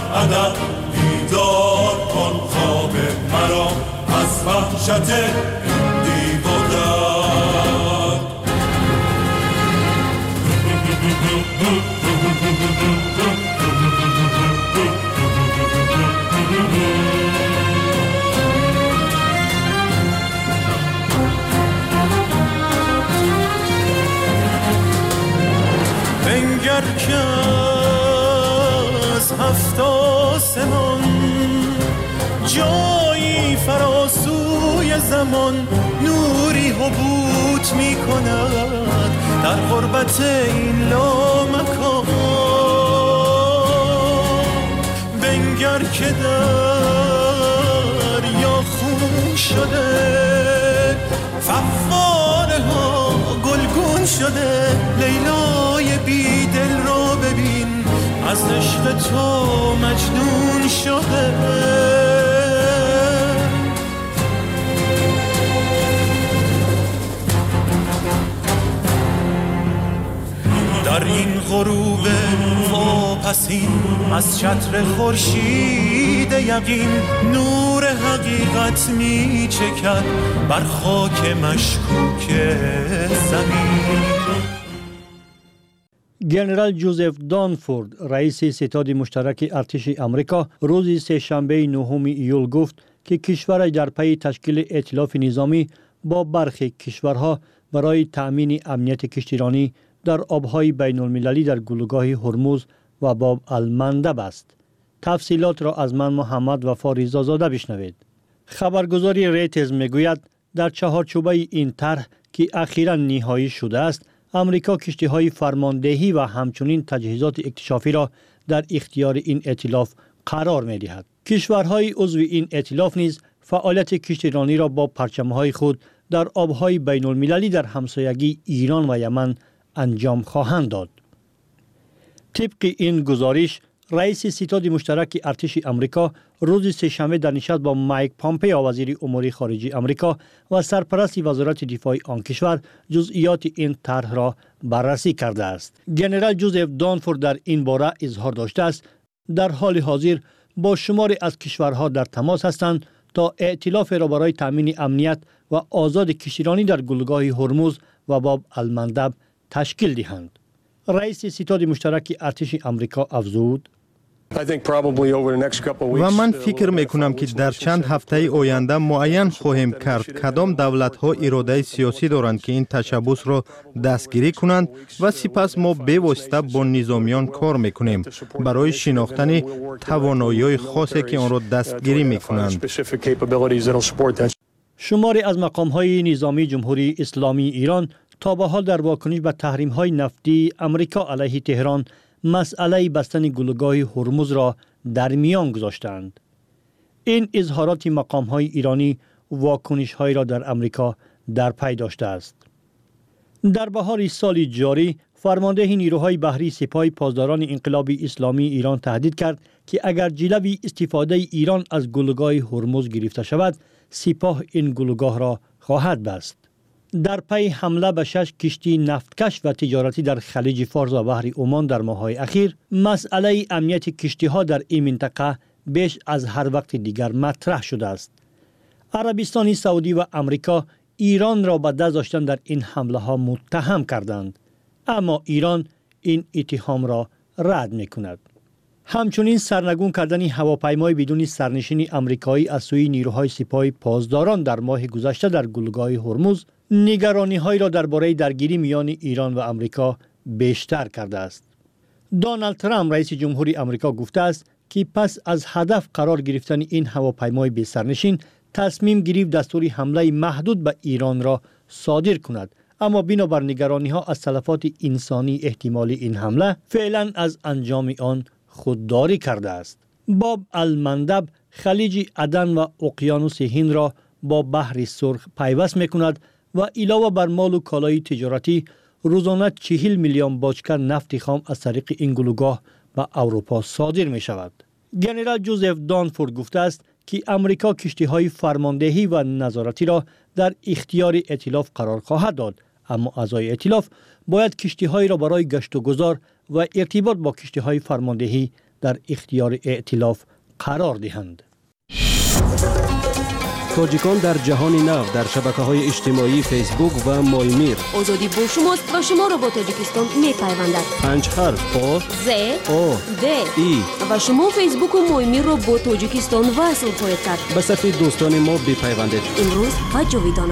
ادب بیدار کن خواب مرا از وحشت این دیو و درد. بنگر که از هفت آسمان جایی فراسوی زمان نوری حبوط می کند در غربت این لامکان. بنگر که دریا خون شده فواره ها گلگون شده. لیلای بی دل رو ببین از عشق تو مجنون شده. در این غروب واپسین از چتر خورشید یقین نور حقیقت می چکد بر خاک مشکوک زمین. جنرال جوزف دانفورد رئیس ستاد مشترک ارتش آمریکا روز سه‌شنبه 9 ایول گفت که کشورش در پی تشکیل ائتلاف نظامی با برخی کشورها برای تأمین امنیت کشتیرانی در آبهای بین المللی در گلوگاه هرمز و باب المندب است. تفصیلات را از من محمد وفا رضازاده بشنوید. خبرگزاری ریترز میگوید در چهارچوبه این طرح که اخیراً نهایی شده است، امریکا کشتی‌های فرماندهی و همچنین تجهیزات اکتشافی را در اختیار این ائتلاف قرار می‌دهد. کشورهای عضو این ائتلاف نیز فعالیت کشتیرانی را با پرچم‌های خود در آبهای بین المللی در همسایگی ایران و یمن انجام خواهند داد. طبق این گزارش، رئیس ستاد مشترک ارتش آمریکا روز سه‌شنبه در نشست با مایک پامپئو وزیر امور خارجه آمریکا و سرپرست وزارت دفاع آن کشور جزئیات این طرح را بررسی کرده است. جنرال جوزف دانفورد در این باره اظهار داشته است در حال حاضر با شماری از کشورها در تماس هستند تا ائتلاف را برای تامین امنیت و آزاد کشتیرانی در گلوگاه هرمز و باب المندب تشکیل دهند. رئیس ستاد مشترک ارتش آمریکا افزود: و من فکر میکنم که در چند هفته آینده معین خواهیم کرد کدام دولت ها اراده سیاسی دارند که این تشبث را دستگیری کنند و سپس ما به واسطه با نظامیان کار میکنیم برای شناختن توانایی خاصی که آن را دستگیری میکنند. شماری از مقام های نظامی جمهوری اسلامی ایران تا به حال در واکنش به تحریم های نفتی امریکا علیه تهران مسئله بستن گلوگاه هرمز را در میان گذاشتند. این اظهارات مقام های ایرانی واکنش های را در امریکا در پی داشته است. در بهار سال جاری فرمانده نیروهای بحری سپاه پاسداران انقلاب اسلامی ایران تهدید کرد که اگر جلوی استفاده ایران از گلوگاه هرمز گرفته شود، سپاه این گلوگاه را خواهد بست. در پی حمله به 6 کشتی نفتکش و تجارتی در خلیج فارس و بحر عمان در ماه‌های اخیر، مسئله امنیت کشتی‌ها در این منطقه بیش از هر وقت دیگر مطرح شده است. عربستان سعودی و امریکا ایران را به دست داشتن در این حمله‌ها متهم کردند، اما ایران این اتهام را رد می‌کند. همچنین سرنگون کردن هواپیمای بدون سرنشین آمریکایی از سوی نیروهای سپاه پاسداران در ماه گذشته در گلوگاه هرمز نگرانی‌های را درباره درگیری میان ایران و آمریکا بیشتر کرده است. دونالد ترامپ رئیس جمهوری آمریکا گفته است که پس از هدف قرار گرفتن این هواپیمای بی سرنشین تصمیم گرفت دستور حمله محدود به ایران را صادر کند، اما بنابر نگرانی‌ها از تلفات انسانی احتمالی این حمله فعلا از انجام آن خودداری کرده است. باب المندب خلیج عدن و اقیانوس هند را با بحر سرخ پیوست می‌کند و علاوه بر مال و کالای تجارتی روزانه 40 میلیون باجکر نفت خام از طریق این گلوگاه به اروپا صادر می شود. جنرال جوزف دانفورد گفته است که امریکا کشتی‌های فرماندهی و نظارتی را در اختیار ائتلاف قرار خواهد داد، اما اعضای ائتلاف باید کشتی‌های را برای گشت و گذار و ارتباط با کشتی‌های فرماندهی در اختیار ائتلاف قرار دهند. تاجیکان در جهان نو در شبکه‌های اجتماعی فیسبوک و مایمیر. آزادی با شماست و شما را با تاجیکستان می‌پیوندد. 5 حرف آ ز او د ای و شما فیسبوک و مایمیر را با تاجیکستان وصل خواهید کرد. به صف دوستان ما بپیوندید. امروز و جاویدانه.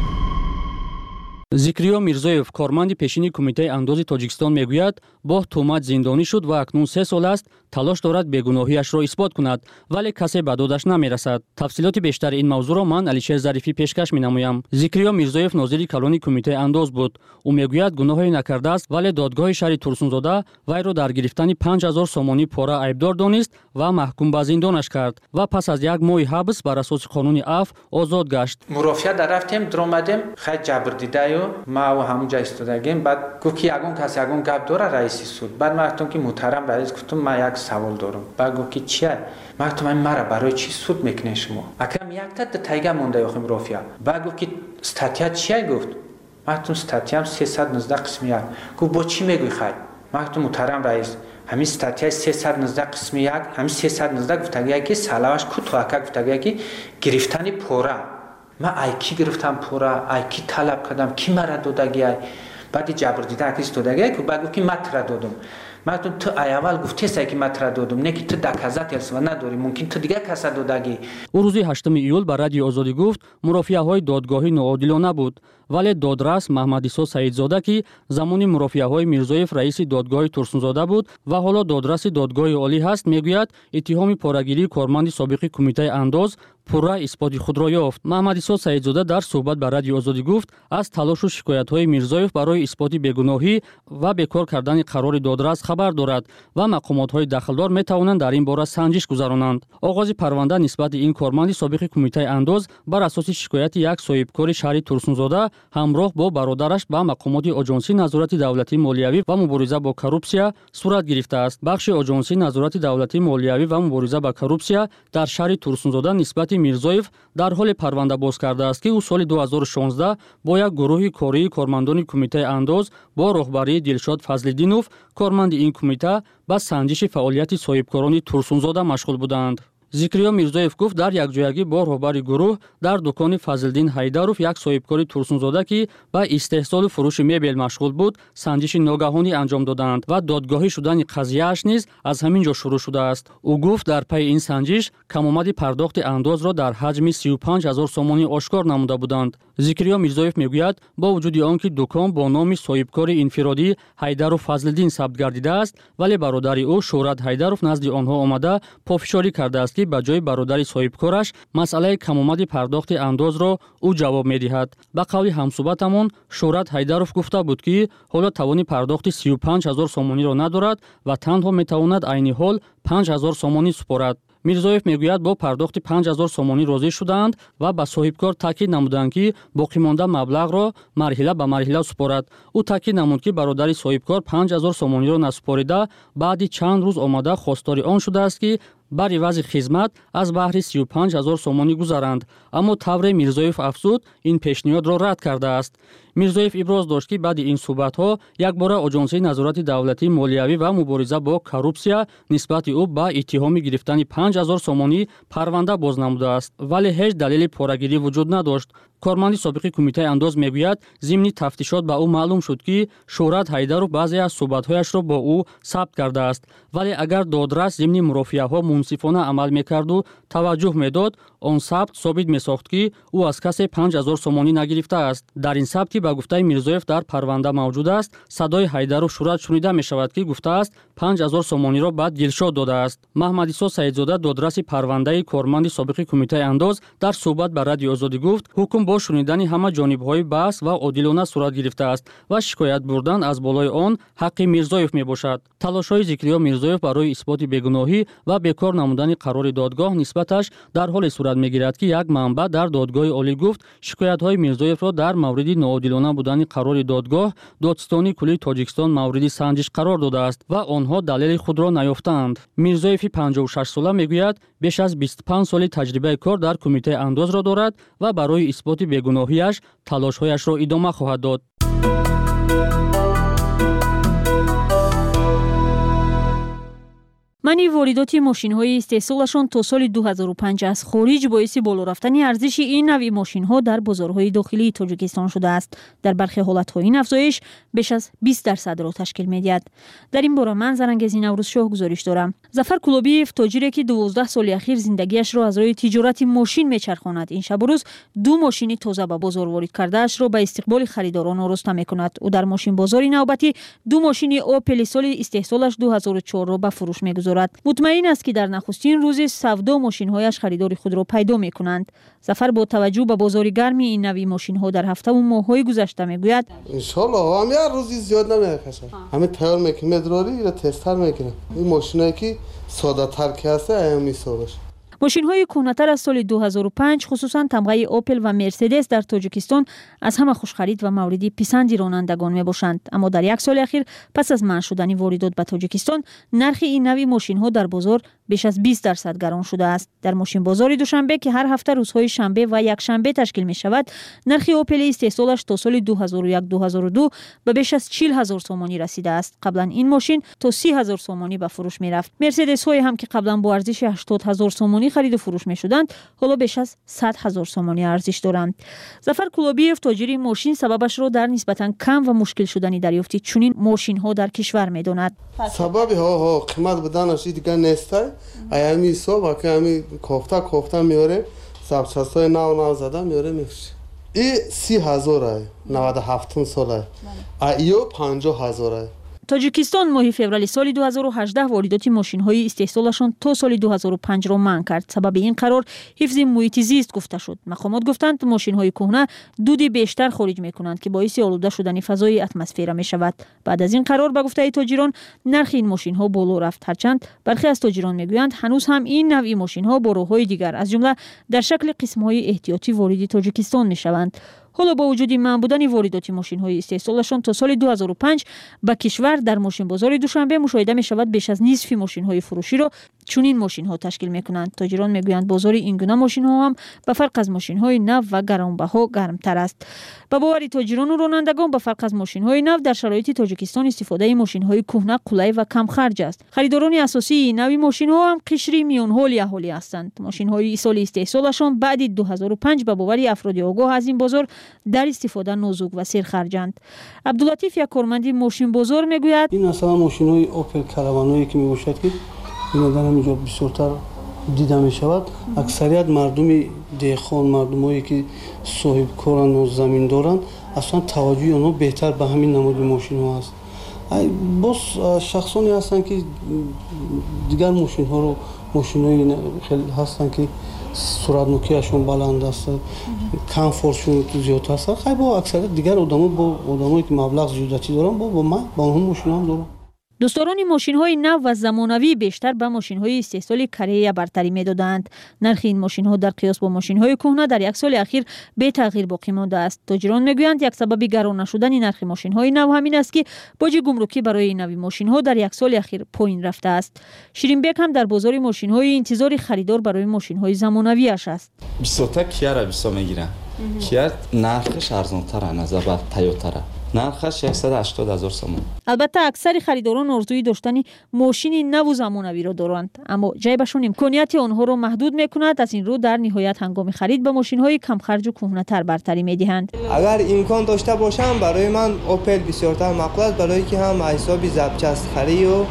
зикриё мирзоев корманди пешини кумитаи андози тоҷикистон мегӯяд бо тӯҳмат зиндонӣ шуд ва акнун 3 сол аст талош дорад бегуноҳиашро исбот кунад, вале касе ба додаш намерасад. тафсилоти бештари ин мавзӯъро ман Алишер Зарифӣ пешкаш менамоям. зикриё мирзоев нозири калони кумитаи андоз буд. ӯ мегӯяд гуноҳе накардааст, вале додгоҳи шаҳри Турсунзода вайро дар гирифтани 5000 сомонӣ пора айбдор донист ва маҳкум ба зиндонаш кард ва пас аз як моҳи ҳабс бар асоси қонуни афв озод гашт. мурофиа дар рафтем дромадем хай ҷабрдидаю ма ва ҳамунҷа истодагем баъд гуфт ки ягон кас ягон гап дора раиси суд. баъд ман гуфтам ки муҳтарам раис, гуфтам ман як савол дорам. баъд гуфт ки чия? ман гуфтам мара барои чӣ суд мекунед шумо? акам якта тайга монда ёхи мурофиа. баъд гуфт ки статья чия? гуфт ман гуфтам статьям 319 қисми 1. гуфт бо чӣ мегӯй хай? ман гуфтам муҳтарам раис, ҳамин статьяи 319 қисми 1 ҳамин 319 гуфтагия ки салаваш кутуака гуфтагия ки гирифтани пора. من ایکی گرفتم پورا ایکی طلب کردم کی مرا دادگی بعدی جبر دیدن کسی دادگی که بعد گفت که من ترا دادم. من گفتم تو اول گفتی سعی که من ترا دادم نه که تو دکازات یلسو نداری ممکن تو دیگه کس دادگی. او روزی 8 ایول بر رادیو آزادی گفت مرافعه‌های دادگاهی ناعادلانه بود. ولی دادرس محمدعیسی سعیدزاده که زمانی مرافعه‌های میرزایف رئیس دادگاه ترسونزاده بود و حالا دادرس دادگاه عالی هست میگوید اتهام پاره‌گیری کارمند سابق کمیته انداز پورا اثبات خود را یافت. محمدعیسی سعیدزاده در صحبت با رادیو آزادی گفت از تلاش و شکایت‌های میرزایف برای اثبات بیگناهی و بیکار کردن قرار دادرس خبر دارد و مقامات‌های دخلدار می‌توانند در این باره سنجش گذرانند. آغاز پرونده نسبت این کارمند سابق کمیته انداز بر اساس شکایت یک صاحبکار شهری ترسونزاده همراه با برادرش به مقامات آژانسی نظارت دولتی مالیوی و مبارزه با کروپسیا صورت گرفته است. بخش آژانسی نظارت دولتی مالیوی و مبارزه با کروپسیا در شهر ترسونزاده نسبت میرزایف در حال پرونده باز کرده است که او سال 2016 با یک گروه کاری کارمندان کمیته انداز با راهبری دلشاد فضل‌الدینوف کارمند این کمیته به سنجش فعالیت صاحبکاران ترسونزاده مشغول بودند. зикриё мирзоев гуфт дар якҷоягӣ бо роҳбари гурӯҳ дар дукони Фазлиддин Ҳайдаров як соҳибкори Турсунзода ки ба истеҳсолу фурӯши мебел машғул буд санҷиши ногаҳонӣ анҷом доданд ва додгоҳӣ шудани қазияаш низ аз ҳамин ҷо шурӯъ шудааст. ӯ гуфт дар пайи ин санҷиш камомади пардохти андозро дар ҳаҷми 35000 сомонӣ ошкор намуда буданд. зикриё мирзоев мегӯяд бо вуҷуди он ки дукон бо номи соҳибкори инфиродӣ Ҳайдаров Фазлиддин сабт гардидааст, вале бародари ӯ Шӯҳрат Ҳайдаров назди онҳо омада пофишорӣ кардааст ки ба ҷои бародари соҳибкораш масъалаи камомади пардохти андозро ӯ ҷавоб медиҳад. ба қавли ҳамсуҳбатамон Шӯҳрат Ҳайдаров гуфта буд ки ҳоло тавони пардохти 35000 сомониро надорад ва танҳо метавонад айни ҳол 5000 сомонӣ супорад. мирзоев мегӯяд бо пардохти 5000 сомонӣ розӣ шудаанд ва ба соҳибкор таъкид намуданд ки боқимонда маблағро марҳила ба марҳила супорад. ӯ таъкид намуд ки бародари соҳибкор 5000 сомониро насупорида баъди чанд рӯз омада хостори он шудааст ки бар ивази хизмат аз баҳри 35000 сомонӣ гузаранд. аммо тавре мирзоев афзуд ин пешниҳодро рад кардааст. мирзоев иброз дошт ки баъди ин суҳбатҳо якбора оҷонсии назорати давлатии молиявӣ ва мубориза бо коррупсия нисбати ӯ ба иттиҳоми гирифтани 5000 сомонӣ парванда боз намудааст, вале ҳеҷ далели порагирӣ вуҷуд надошт. корманди собиқи кумитаи андоз мегӯяд зимни тафтишот ба ӯ маълум шуд ки Шӯҳрат Ҳайдаров баъзе аз суҳбатҳояшро бо ӯ сабт кардааст, вале агар додрас зимни мурофиаҳо мунсифона амал мекарду таваҷҷӯҳ медод, он сабт собит месохт ки ӯ аз касе 5000 сомонӣ нагирифтааст. дар ин сабт ки ба гуфтаи мирзоев дар парванда мавҷуд аст, садои Ҳайдаров Шӯҳрат шунида мешавад ки гуфтааст 5000 сомониро ба Дилшод додааст. Маҳмадисо Саидзода додраси парвандаи корманди собиқи кумитаи андоз дар суҳбат ба радиои Озодӣ гуфт ҳукм бо шунидани ҳама ҷонибҳои баҳс ва одилона сурат гирифтааст ва шикоят бурдан аз болои он ҳаққи мирзоев мебошад. талошҳои зикриё мирзоев барои исботи бегуноҳӣ ва бекор намудани қарори додгоҳ нисбаташ дар ҳоле сурат мегирад ки як манбаъ дар додгоҳи олӣ гуфт шикоятҳои мирзоевро дар мавриди ноодилона будани қарори додгоҳ додистони куллии Тоҷикистон мавриди санҷиш қарор додааст ва онҳо далели худро наёфтаанд. мирзоеви 56 сола мегӯяд беш аз 25 соли таҷрибаи кор дар кумитаи андозро дорад ва барои исботи бегуноҳиаш талошҳояшро идома хоҳад дод. منی واردات ماشین‌های استحصالشان تا سال 2005 از خارج باعث بالا رفتن ارزش این نوع ماشین‌ها در بازارهای داخلی تاجیکستان شده است. در برخی حالت‌ها این افزایش بیش از 20% را تشکیل می‌دهد. در این باره من زرنگزی نوروزشاه گزارش دارم. ظفر کلوبیف، تاجری که 12 سال اخیر زندگیش را از روی تجارت ماشین می‌چرخاند، این شب و روز 2 ماشین تازه به بازار وارد کرده اش را به استقبال خریداران آراسته می‌کند. او در ماشین بازاری نوبتی 2 ماشین اوپل سال استحصالش 2004 را به فروش می‌گذارد. مطمئن است که در نخستین روز سودا ماشین‌هایش خریدار خود را پیدا می‌کنند. ظفر با توجه به بازار گرم این نوع ماشین‌ها در هفته و ماه‌های گذشته می‌گوید ان شاءالله هم یه روزی زیاد نمی‌کشه. همه تیار می‌کنیم مدراری را تستر می‌کنیم. این ماشینایی که ساده‌تر که هست می‌سازش. ماشین‌های کهنه‌تر از سال 2005 خصوصاً تمغه اوپل و مرسدس در تاجیکستان از همه خوشخرید و مورد پسند رانندگان می‌باشند. اما در یک سال اخیر پس از منع شدن واردات به تاجیکستان، نرخ این نوع ماشین‌ها در بازار بیش از 20% گران شده است. در ماشین بازار دوشنبه که هر هفته روزهای شنبه و یک شنبه تشکیل می‌شود، نرخ اوپل استحصالش تا سال 2001-2002 به بیش از 40,000 سومانی رسیده است. قبلا این ماشین تا 30,000 سومانی به فروش می‌رفت. مرسدس‌های هم که قبلا با ارزش 80,000 سومانی خرید و فروش می‌شدند، حالا بیش از 100,000 سومانی ارزش دارند. ظفر کلوبیف، تاجر ماشین، سببش را در نسبتاً کم و مشکل شدن دریافت چنین ماشین‌ها در کشور می‌داند. سبب قیمت بدنش دیگه نیست. ایامی صبح که همی کوفته میاره سبچستای نو زده میاره میفروشه. این 30,000 97 ساله. ایو 50,000. تاجیکستان ماه فوریه سال 2018 واردات ماشین‌های استحصالشان تا سال 2005 را منع کرد. سبب این قرار حفظ محیط زیست گفته شد. مقامات گفتند ماشین‌های کهنه دود بیشتر خارج می‌کنند که باعث آلوده شدن فضای اتمسفر می‌شود. بعد از این قرار به گفته تاجران نرخ این ماشین‌ها بالا رفت. هرچند برخی از تاجران می‌گویند هنوز هم این نوع ماشین‌ها با راه‌های دیگر از جمله در شکل قسم‌های احتیاطی وارد تاجیکستان می‌شوند. حالا با وجود منع بودن واردات ماشین‌های استحصالشان تا سال 2005 به کشور در ماشین بازار دوشنبه مشاهده می‌شود بیش از نصف ماشین‌های فروشی را چنین ماشین‌ها تشکیل می‌کنند. تاجران می‌گویند بازار این گونه ماشین‌ها هم به فرق از ماشین‌های نو و گرانبها گرمتر است. به باور تاجران و رانندگان به فرق از ماشین‌های نو در شرایط تاجیکستان استفاده ماشین‌های کهنه قلای و کم خرج است. خریداران اساسی این نوع ماشین‌ها هم قشری میان حال اهالی هستند. ماشین‌های سال استحصالشان بعد 2005 به باور افراد آگاه از این بازار در استفاده نازک و سرخرجند. عبداللطیف، یک کارمند ماشین بازار، میگوید این مثلا ماشین‌های اوپل کاروانایی که میباشد که اینا در همینجا بسیارتر دیده میشود. اکثریت مردم دهخان، مردمایی که صاحب کارند و زمین دارند، اصلا توجه اونها بهتر به همین نماد ماشین‌ها است. باز شخصانی هستن که دیگر ماشین‌ها رو ماشین‌های خیلی هستن که سرعت نوکیشون بلند است، کامفورتشون زیاد است. خیلی با اکثریت دیگر آدمایی که مبلغ زیادتی دارن با من با اون ماشینا هم دارم. دوستداران ماشین‌های نو و زمانوی بیشتر به ماشین‌های استحصال کره برتری می‌دادند. نرخ این ماشین‌ها در قیاس با ماشین‌های کهنه در یک سال اخیر بی تغییر باقی مانده است. تاجران می‌گویند یک سبب گران نشدن نرخ ماشین‌های نو همین است که باج گمرکی برای این نوع ماشین‌ها در یک سال اخیر پایین رفته است. شیرین بیگ هم در بازار ماشین‌های انتظار خریدار برای ماشین‌های زمانوی اش است. 20 تا کیا را 20 میگیرن. کیا نرخش ارزان‌تر از نظر به تویوتا. نرخش 180,000 سوم. البته اکثر خریداران آرزوی داشتن ماشین نو و زمانوی را دارند، اما جیبشون امکانیت آنها را محدود میکند. از این رو در نهایت هنگام خرید به ماشین‌های کم خرج و کهنه‌تر برتری میدهند. اگر امکان داشته باشم برای من اوپل بسیارتر مقبول است، برای که هم حساب ضبط خری و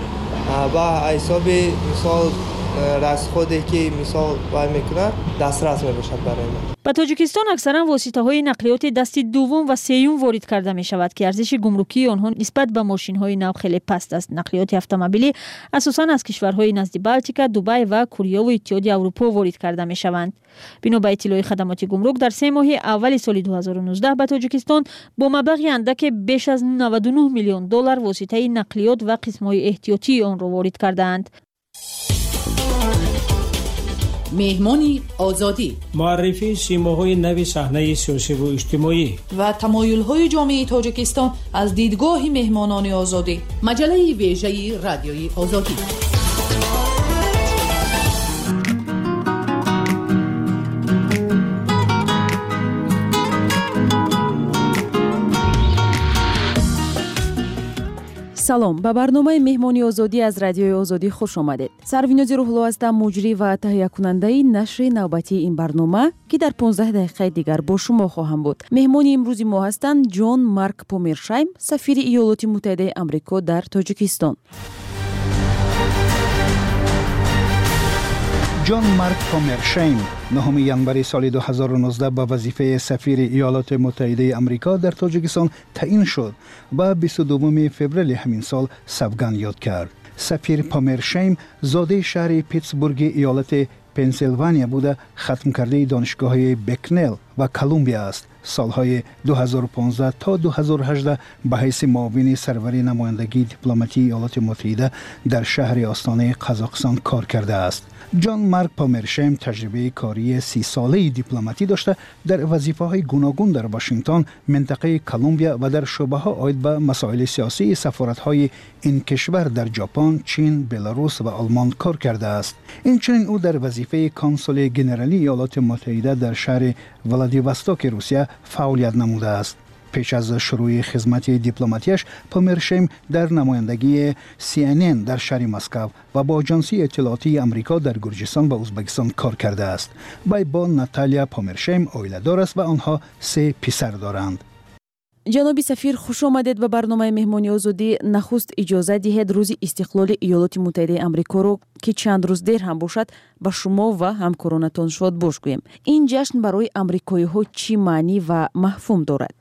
حساب مثال رصدخودی که مثال وای میکنه دسترس میباشد برای من. به تاجیکستان اکثرا واسطه‌های نقلیات دست دوم و سوم وارد کرده می شود که ارزش گمرکی آنها نسبت به ماشین‌های نو خیلی پست است. نقلیات اتومبیلی اساساً از کشورهای نزد بالتیکا، دبی و کره و اتحادیه اروپا وارد کرده می شوند. بنا به اطلاع خدمات گمرک در 3 ماه اول سال 2019 به تاجیکستان با مبلغ اندک بیش از 99 میلیون دلار واسطه نقلیات و قسم‌های احتیاطی آن را وارد کردند. مهمانی آزادی، معرفی سیماهای نو صحنه سیاسی و اجتماعی و تمایل‌های جامعه تاجیکستان از دیدگاه مهمانان آزادی. مجله ویژه رادیوی آزادی. салом, ба барномаи меҳмони озодӣ аз радиои озодӣ хуш омадед. Сарвинози рӯҳулло ҳастам, муҷрӣ ва таҳиякунандаи нашри навбатии ин барнома, ки дар 15 дақиқаи дигар бо шумо хоҳам буд. меҳмони имрӯзи мо ҳастанд Ҷон Марк Помершайм, сафири Иёлоти Муттаҳидаи Амрико дар Тоҷикистон. ҷон Марк Помершайм 9 январи соли 2019 ба вазифаи сафири Иёлоти Муттаҳидаи Амрико дар Тоҷикистон таъин шуд ва 22 феврали ҳамин сол савган ёд кард. Сафир Помершайм зодаи шаҳри Питтсбурги иёлати Пенсилвания буда хатмкардаи донишгоҳҳои Бекнел ва Колумбия аст. солҳои 2015 то 2018 ба ҳайси муовини сарвари намояндагии дипломатии Иёлоти Муттаҳида дар шаҳри остонаи Қазоқистон кор кардааст. ҷон Марк Помершайм таҷрибаи кории 30 солаи дипломатӣ дошта дар вазифаҳои гуногун дар Вашингтон, минтақаи Колумбия ва дар шӯъбаҳо оид ба масоили сиёсии сафоратҳои ин кишвар дар Ҷопон, Чин, Беларус ва Олмон кор кардааст. Инчунин ӯ дар вазифаи консули генералии Иёлоти Муттаҳида дар шаҳри Владивостоки Русия фаъолият намудааст. пеш аз шурӯи хизмати дипломатияш, Помершайм дар намояндагии CNN дар шаҳри Москав ва бо Аҷонсии иттилоотии Амрико дар Гурҷистон ва Узбекистон кор кардааст. Вай бо Наталия Помершайм оиладор аст ва онҳо 3 писар доранд. ҷаноби сафир, хуш омадед ба барномаи меҳмони озодӣ. Нахуст иҷоза диҳед рӯзи истиқлоли Иёлоти Муттаҳидаи Амрикоро, ки чанд рӯз дер ҳам бошад, ба шумо ва ҳамкоронатон шодбош гӯем. Ин ҷашн барои амрикоиҳо чӣ маънӣ ва маҳфум дорад?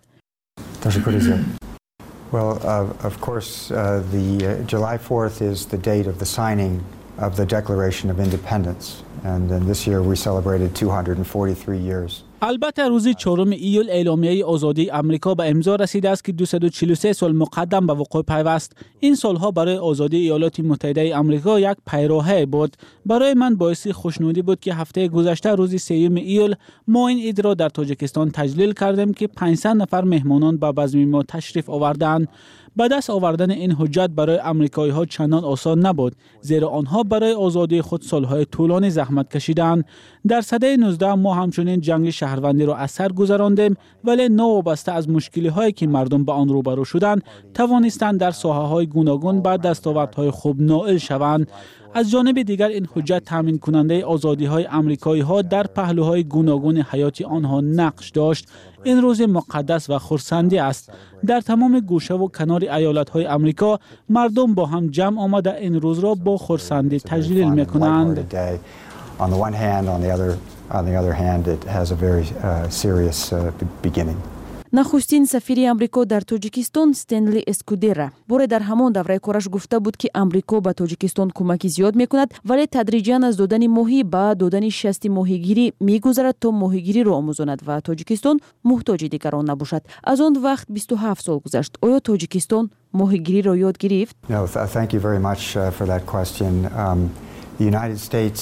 Well, of course, the July 4th is the date of the signing of the Declaration of Independence, and this year we celebrated 243 years. البته روز 4 ایول اعلامیه آزادی آمریکا به امضا رسیده است که 243 سال مقدم به وقوع پیوست. این سالها برای آزادی ایالات متحده آمریکا یک پیراهه بود. برای من باعث خوشنودی بود که هفته گذشته روز 3 ایول ما این عید را در تاجیکستان تجلیل کردیم که 500 نفر مهمانان به بزم ما تشریف آوردند. به دست آوردن این حجت برای آمریکایی ها چندان آسان نبود، زیرا آنها برای آزادی خود سالهای طولانی زحمت کشیدند. در سده 19 ما همچنین جنگ شهروندی را از سر گذراندیم، ولی نوابسته از مشکلی هایی که مردم به آن روبرو شدند توانستند در ساحه های گوناگون به دستاوردهای خوب نائل شوند. از جانب دیگر این حجت تامین کننده آزادی های آمریکایی ها در پهلوهای گوناگون حیات آنها نقش داشت. این روز مقدس و خرسندی است. در تمام گوشه و کنار ایالت های آمریکا مردم با هم جمع آمده این روز را با خرسندی تجلیل می‌کنند. On the one hand, on the other hand, it has a very serious beginning. нахустин сафири амрико дар Тоҷикистон Стенли Эскудера боре дар ҳамон давраи кораш гуфта буд, ки амрико ба Тоҷикистон кӯмаки зиёд мекунад, вале тадриҷан аз додани моҳӣ ба додани шасти моҳигирӣ мегузарад, то моҳигириро омӯзонад ва Тоҷикистон муҳтоҷи дигарон набошад. аз он вақт 27 сол гузашт. оё Тоҷикистон моҳигириро ёд гирифт? No, thank you very much for that question. The United States,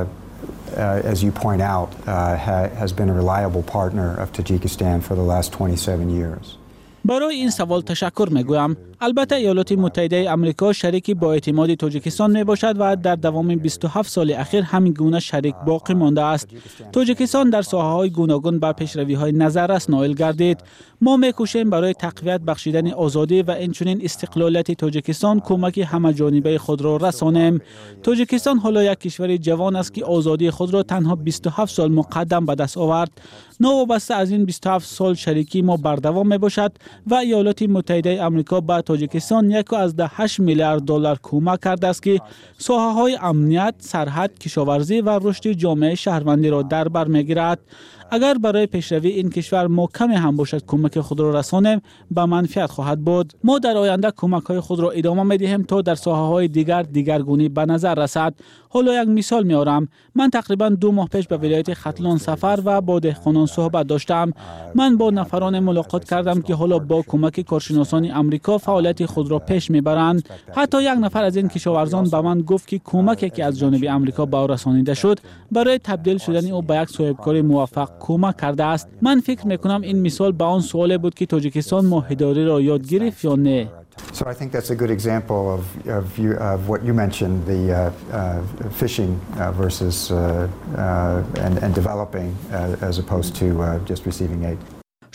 as you point out, has been a reliable partner of Tajikistan for the last 27 years. برای این سوال تشکر میگویم. البته ایالات متحده آمریکا شریکی با اعتماد تاجیکستان می باشد و در دوام 27 سال اخیر همین گونه شریک باقی مانده است. تاجیکستان در ساحه‌های گوناگون به پیشروی‌های نظررس نائل گردید. ما می‌کوشیم برای تقویت بخشیدن آزادی و اینچنین استقلالیت تاجیکستان کمک همه‌جانبه خود را رسانیم. تاجیکستان حالا یک کشور جوان است که آزادی خود را تنها 27 سال مقدم به دست آورد. نوابسته از این 27 سال شریکی ما بردوام میباشد و ایالات متحده آمریکا به تاجیکستان 1.8 میلیارد دلار کمک کرده است که ساحه‌های امنیت، سرحد، کشاورزی و رشد جامعه شهروندی را در بر میگیرد. اگر برای پیشروی این کشور ما کمی هم باشد کمک خود را رسانیم، به منفعت خواهد بود. ما در آینده کمک‌های خود را ادامه می‌دهیم تا در ساحه‌های دیگرگونی به نظر رسد. حالا یک مثال می‌آورم. من تقریباً 2 ماه پیش به ولایت ختلان سفر و با دهقانان صحبت داشتم. من با نفران ملاقات کردم که حالا با کمک کارشناسان آمریکا فعالیت خود را پیش می‌برند. حتی یک نفر از این کشاورزان به من گفت که کمکی که از جانب آمریکا به او رسانیده شد برای تبدیل شدن او به یک صاحبکار موفق کمک کرده است. من فکر می‌کنم این مثال به آن سوال بود که تاجیکستان ماهیداری را یاد گرفت یا نه. So I think that's a good example of what you mentioned, the fishing versus and developing as opposed to just receiving aid.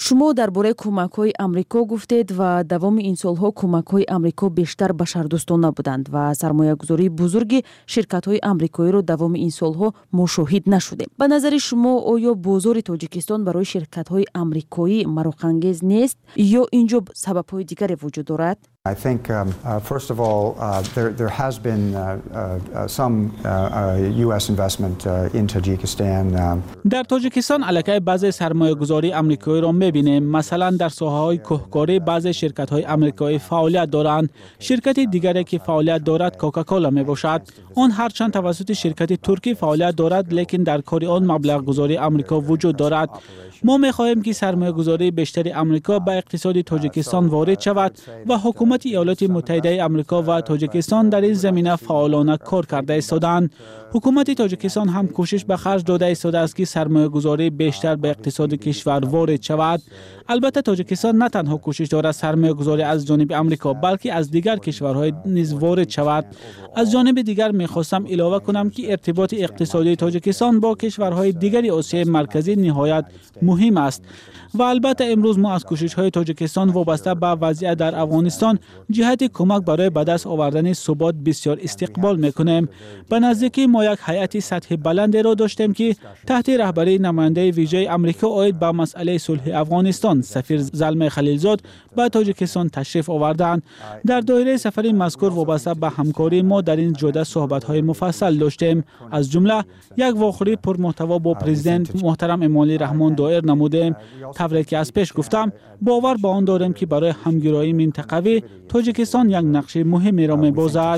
шумо дар бораи кӯмакҳои амрико гуфтед ва давоми ин солҳо кӯмакҳои амрико бештар башардӯстона буданд ва сармоягузории бузурги ширкатҳои амрикоиро давоми ин солҳо мо шоҳид нашудем. ба назари шумо оё бозори тоҷикистон барои ширкатҳои амрикоӣ мароқангез нест ё ин ҷо сабабҳои дигаре вуҷуд дорад? I think, first of all, there has been some U.S. investment in Tajikistan. در تاجیکستان علاقه بعضی سرمایه‌گذاری آمریکایی را می‌بینیم. مثلا در ساحه‌های کوهکاری بعضی شرکت‌های آمریکایی فعالیت دارند. شرکت دیگری که فعالیت دارد کوکاکولا میباشد. آن هرچند توسط شرکت ترکی فعالیت دارد، لیکن در کار آن مبلغ‌گذاری آمریکا وجود دارد. ما می‌خواهیم که سرمایه‌گذاری بیشتر آمریکا به اقتصاد تاجیکستان وارد شود و حکومت ایالات متحده آمریکا و تاجیکستان در این زمینه فعالانه کار کرده ایستادند. حکومت تاجیکستان هم کوشش به خرج داده ایستاده است که سرمایه‌گذاری بیشتر به اقتصاد کشور وارد شود. البته تاجیکستان نه تنها کوشش دارد سرمایه‌گذاری از جانب آمریکا بلکه از دیگر کشورهای نیز وارد شود. از جانب دیگر می‌خواستم علاوه کنم که ارتباط اقتصادی تاجیکستان با کشورهای دیگر آسیای مرکزی نهایت مهم است. و البته امروز ما از کوشش‌های تاجیکستان وابسته به وضعیت در افغانستان جهت کمک برای به دست آوردن ثبات بسیار استقبال می‌کنیم. به نزدیکی ما یک هیئت سطح بلندی را داشتیم که تحت رهبری نماینده ویژه آمریکا عاید به مسئله صلح افغانستان سفیر زلمه خلیلزاد به تاجیکستان تشریف آوردند. در دایره سفر مذکور وابسته به همکاری ما در این جلسه صحبت‌های مفصل داشتیم. از جمله یک واخوری پرمحتوا با پرزیدنت محترم امالی رحمان دایر نمودیم. طوری که از پیش گفتم باور به آن داریم که برای همگرایی منطقوی تاجیکستان یک نقش مهمی را می‌بازد.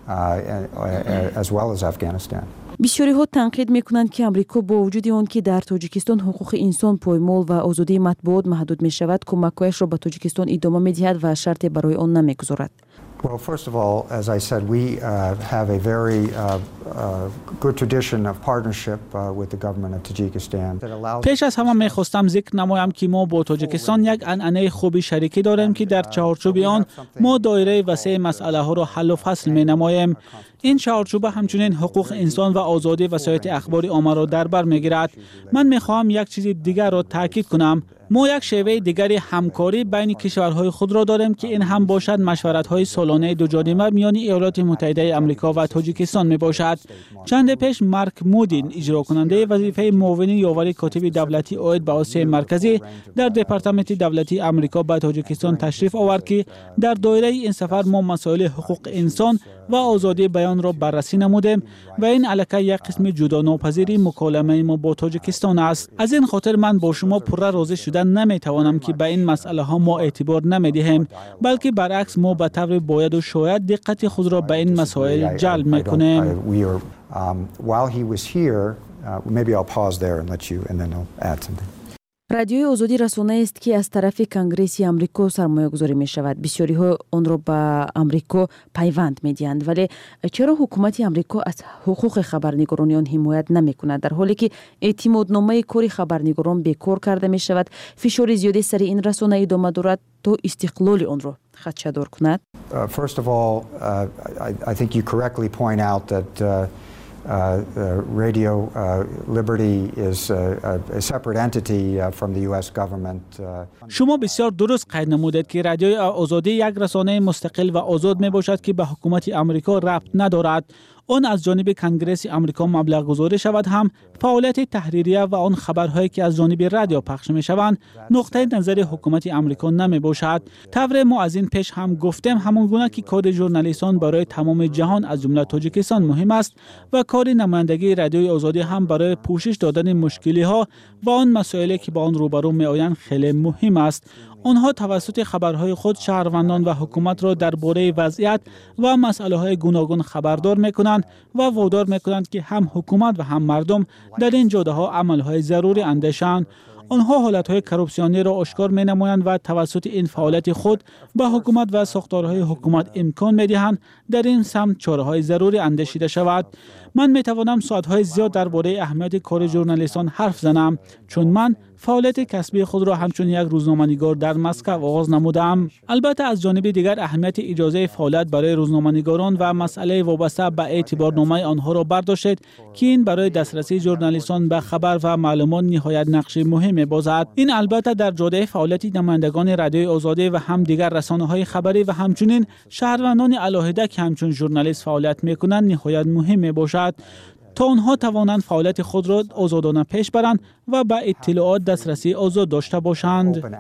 بسیاری ها تنقید میکنند که امریکا با وجود آن که در تاجیکستان حقوق انسان پایمال و آزادی مطبوعات محدود می شود، کمک‌هایش را به تاجیکستان ادامه می‌دهد و شرطی برای آن نمی‌گذارد. Well, first of all, as I said, we have a very good tradition of partnership with the government of Tajikistan. پیش از همه می‌خواستم ذکر نمایم که ما با تاجیکستان یک عنعنه خوبی شریکی داریم که در چهارچوب آن ما دایره وسیع مسائل‌ها را حل و فصل می‌نماییم. این چهارچوب همچنین حقوق انسان و آزادی وسایط اخبار عامه را در بر می‌گیرد. من می‌خواهم یک چیز دیگر را تاکید کنم. ما یک شیوه دیگری همکاری بین کشورهای خود را داریم که این هم باشد مشورت‌های سالانه دو جانبه میان ایالات متحده آمریکا و تاجیکستان میباشد. چند پیش مارک مودین اجرا کننده وظیفه معاون یاوری کاتب دولتی عاید به آسیای مرکزی در دپارتمان دولتی آمریکا به تاجیکستان تشریف آورد که در دایره این سفر ما مسائل حقوق انسان و آزادی بیان را بررسی نمودیم و این علاقه یک قسم جدا ناپذیری مکالمه ما با تاجیکستان است. از این خاطر من با شما پره راضی شدن نمیتوانم که به این مسئله ها ما اعتبار نمیدهیم، بلکه برعکس ما به طور باید و شاید دقت خود را به این مسائل جلب میکنیم. While he was here, maybe I'll pause there and let you and then I'll add something. رادیوی آزادی رسانه است که از طرف کنگرس آمریکا سرمایه گذاری می شود. بسیاری ها آن را به آمریکا پیوند می دهند، ولی چرا حکومت آمریکا از حقوق خبرنگاران حمایت نمی کند در حالی که اعتمادنامه کاری خبرنگاران بیکار کرده می شود؟ فشار زیادی سر این رسانه ادامه دارد تا استقلال آن را خدشه‌دار کند. First of all, I think you correctly point out that Radio Liberty is a separate entity from the US government. شما بسیار درست قید نمودید که رادیوی آزادی یک رسانه مستقل و آزاد می باشد که به حکومت آمریکا ربط ندارد. آن از جانب کنگرس آمریکا مبلغ گذاری شود هم فعالیت تحریریه و آن خبرهایی که از جانب رادیو پخش می شوند نقطه نظر حکومت آمریکا نمی باشد. طور ما از این پیش هم گفتیم همان گونه که کار ژورنالیستان برای تمام جهان از جمله تاجیکستان مهم است و کار نمایندگی رادیوی آزادی هم برای پوشش دادن مشکلی ها و آن مسائلی که با آن روبرو می آیند خیلی مهم است. آنها توسط خبرهای خود شهروندان و حکومت را درباره وضعیت و مسائل گوناگون خبردار می‌کنند و وادار می‌کنند که هم حکومت و هم مردم در این جاده‌ها عمل‌های ضروری اندیشند. آنها حالت‌های کروپسیونی را آشکار می‌نمایند و توسط این فعالیت خود به حکومت و ساختارهای حکومت امکان می‌دهند در این سمت چاره‌های ضروری اندیشیده شود. من میتوانم ساعت‌های زیاد درباره اهمیت کار ژورنالیستان حرف زنم، چون من فعالیت کسبی خود را همچون یک روزنامه‌نگار در مسکو آغاز نمودم. البته از جانب دیگر اهمیت اجازه فعالیت برای روزنامه‌نگاران و مسئله وابسته به اعتبارنامه آنها را برداشت که این برای دسترسی ژورنالیستان به خبر و معلومات نهایت نقش مهمی بازد. این البته در جاده فعالیت نمایندگان رادیوی آزادی و هم دیگر رسانه‌های خبری و همچنین شهروندان علاهده که همچون ژورنالیست فعالیت می‌کنند نهایت مهم باشد تا آنها توانند فعالیت خود را آزادانه پیش برند و به اطلاعات دسترسی آزاد داشته باشند.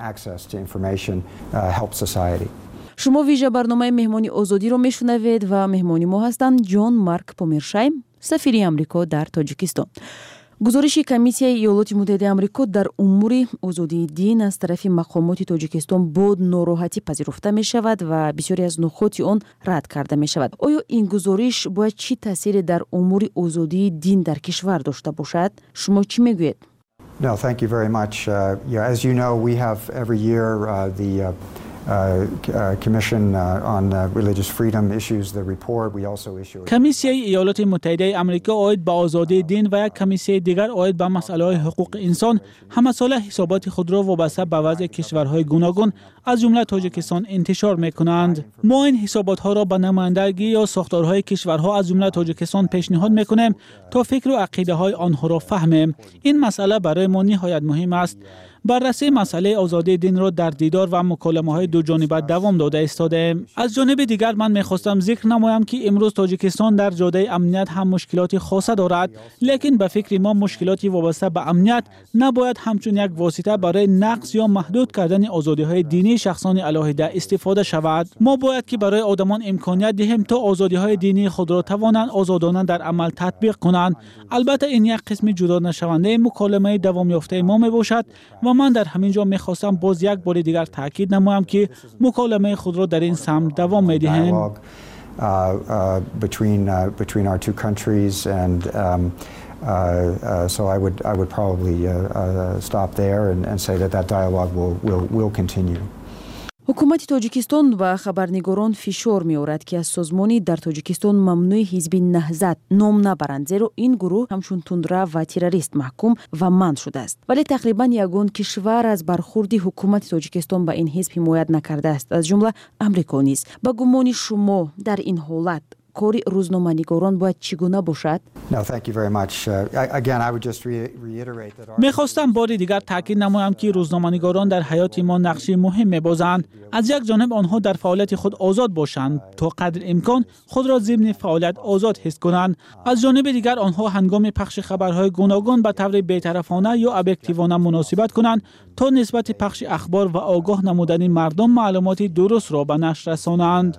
شما ویژه برنامه مهمانی آزادی را میشنوید و مهمانی ما هستند جان مارک پومرشایم، سفیر آمریکا در تاجیکستان. گزارش کمیسیای ایالات متحده آمریکا در امور آزادی دین از طرف مقامات تاجیکستان با ناراحتی پذیرفته می شود و بسیاری از نکات آن رد کرده می شود. آیا این گزارش باید چی تاثیری در امور آزادی دین در کشور داشته باشد؟ شما چی میگویید؟ No, thank you very much. As you know, we have every year the Commission on Religious Freedom issues the report. We also issue کمیسیای ایالات متحده آمریکا عاید به آزادی دین و یک کمیسیای دیگر عاید به مسائل حقوق انسان همه ساله حسابات خود را وابسته به وضع کشورهای گوناگون از جمله تاجیکستان انتشار می‌کنند. ما این حسابات ها را به نمایندگی یا ساختارهای کشورها از جمله تاجیکستان پیشنهاد می‌کنیم تا فکر و عقیده های آنها را فهمیم. این مسئله برای ما نهایت مهم است. بررسی مسئله آزادی دین را در دیدار و مکالمه‌های دو جانبه دوام داده ایستادیم. از جانب دیگر من می‌خواستم ذکر نمایم که امروز تاجیکستان در جاده امنیت هم مشکلات خاصه دارد، لیکن به فکر ما مشکلاتی وابسته به امنیت نباید همچون یک واسطه برای نقض یا محدود کردن آزادی‌های دینی شخصان علاهده استفاده شود. ما باید که برای آدمان امکانیت دهیم تا آزادی‌های دینی خود را توانند آزادانه در عمل تطبیق کنند. البته این یک قسم جدا نشونده مکالمه دوام یافته ما میباشد و من در همین جا میخواستم باز یک بار دیگر تاکید نمایم که مکالمه خود را در این سمت دوام میدهیم. between our two countries and so I would probably stop there and say that dialogue will continue. حکومت تاجیکستان و خبرنگاران فشار می‌آورد که از سازمانی در تاجیکستان ممنوع حزب نهضت نام نبرند، زیرا این گروه همچون تندرو و تروریست محکوم و منع شده است. ولی تقریبا یگان کشور از برخورد حکومت تاجیکستان به این حزب حمایت نکرده است، از جمله آمریکا نیز. با گمان شما در این حالت کاری روزنامه‌نگاران باید چگونه باشد؟ میخواستم بار دیگر تاکید نمایم که روزنامه‌نگاران در حیات ما نقش مهم می‌بازند. از یک جانب آنها در فعالیت خود آزاد باشند تا قدر امکان خود را ضمن فعالیت آزاد حس کنند. از جانب دیگر آنها هنگام پخش خبرهای گوناگون به طور بی‌طرفانه یا ابجکتیوانه مناسبت کنند تا نسبت پخش اخبار و آگاه نمودن مردم معلومات درست را به نشر رسانند.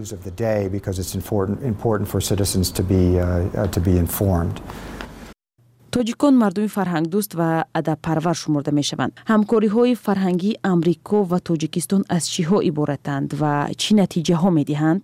تاجیکان مردم فرهنگ دوست و ادب پرور شمرده می شوند. همکاری های فرهنگی آمریکا و تاجیکستان از چی ها عبارتند و چی نتیجه ها می دهند؟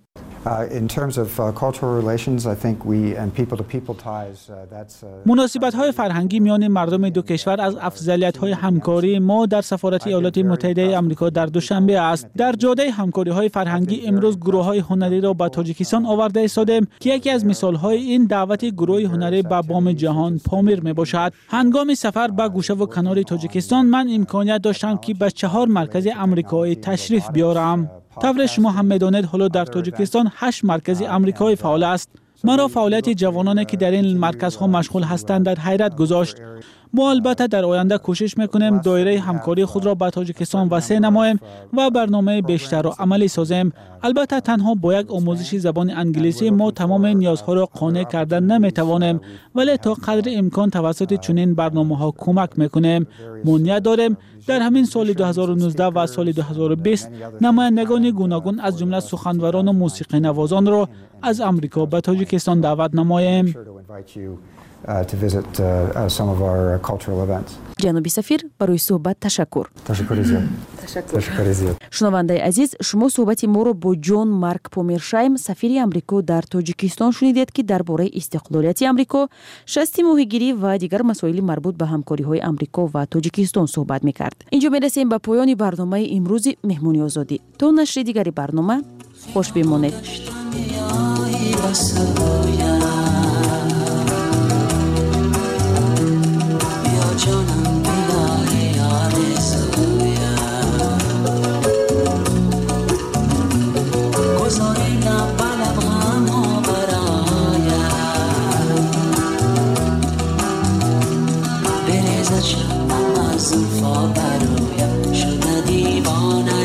مناسبت های فرهنگی میان مردم دو کشور از افضلیت های همکاری ما در سفارت ایالات متحده آمریکا در دوشنبه است. در جاده همکاری های فرهنگی امروز گروه های هنری را به تاجیکستان آورده ایستادیم که یکی از مثال های این دعوت گروه هنری به بام جهان پامیر می باشد. هنگام سفر به گوشه و کنار تاجیکستان من امکانیت داشتم که به 4 مرکز آمریکایی تشریف بیارم. طور شما هم می‌دانید حالا در تاجیکستان 8 مرکز آمریکایی فعال است. مرا فعالیت جوانانی که در این مرکزها مشغول هستند در حیرت گذاشت. ما البته در آینده کوشش میکنیم دایره همکاری خود را به تاجیکستان وسیع نماییم و برنامه بیشتر را عملی سازیم. البته تنها با یک آموزش زبان انگلیسی ما تمام نیازها را قانع کردن نمیتوانیم، ولی تا قدر امکان توسط چنین برنامه‌ها کمک میکنیم. ما نیت داریم در همین سال 2019 و سال 2020 نمایندگان گوناگون از جمله سخنوران و موسیقی نوازان را از آمریکا به تاجیکستان دعوت نماییم. To visit some of our cultural events. جنابی سفیر برای صحبت تشکر. تشکر زیاد. شنوندگان عزیز، شما صحبت ما را با جان مارک پومرشایم سفیر آمریکا در تاجیکستان شنیدید که درباره استقلالیت آمریکا، شست ماهیگیری و دیگر مسائل مربوط به همکاری‌های آمریکا و تاجیکستان صحبت می‌کرد. اینجا می‌رسیم به پایان برنامه امروز مهمونی آزادی. تا نشر دیگری برنامه خوش بمانید. از چشمم از زلفا برایم شده دیوانه